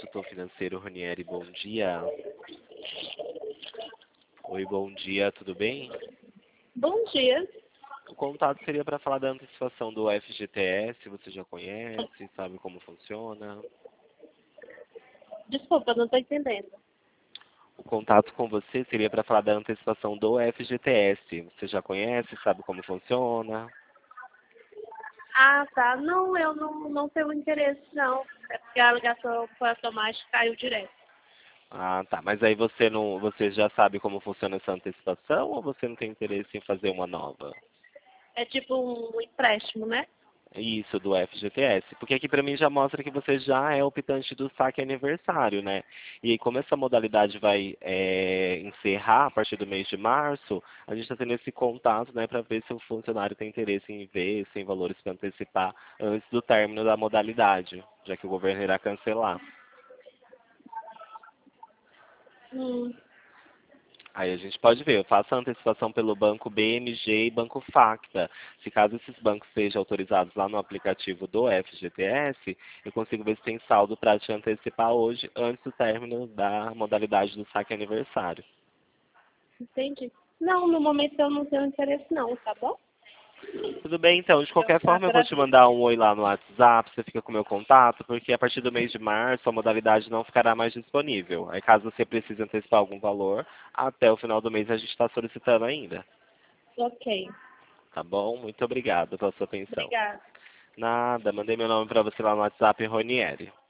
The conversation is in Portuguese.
consultor financeiro Ranieri, bom dia. Oi, bom dia, tudo bem? Bom dia. O contato seria para falar da antecipação do FGTS, você já conhece, sabe como funciona? Desculpa, não estou entendendo. O contato com você seria para falar da antecipação do FGTS, você já conhece, sabe como funciona? Ah, tá. Não, eu não tenho interesse, não. É porque a ligação foi automática e caiu direto. Ah, tá. Mas aí você já sabe como funciona essa antecipação ou você não tem interesse em fazer uma nova? É tipo um empréstimo, né? Isso, do FGTS. Porque aqui para mim já mostra que você já é optante do saque aniversário, né? E aí, como essa modalidade vai encerrar a partir do mês de março, a gente está tendo esse contato, né, para ver se o funcionário tem interesse em ver, se tem valores para antecipar antes do término da modalidade, já que o governo irá cancelar. Hum, Aí a gente pode ver, eu faço a antecipação pelo banco BMG e banco Facta. Se caso esses bancos sejam autorizados lá no aplicativo do FGTS, eu consigo ver se tem saldo para te antecipar hoje, antes do término da modalidade do saque aniversário. entendi. Não, no momento eu não tenho interesse, não, tá bom? Tudo bem, então, de Eu qualquer forma eu vou te agradeço. mandar um oi lá no WhatsApp, você fica com o meu contato, porque a partir do mês de março a modalidade não ficará mais disponível. Aí caso você precise antecipar algum valor, até o final do mês a gente está solicitando ainda. Ok. Tá bom? Muito obrigado pela sua atenção. Obrigada. Nada, mandei meu nome para você lá no WhatsApp, Ronieri.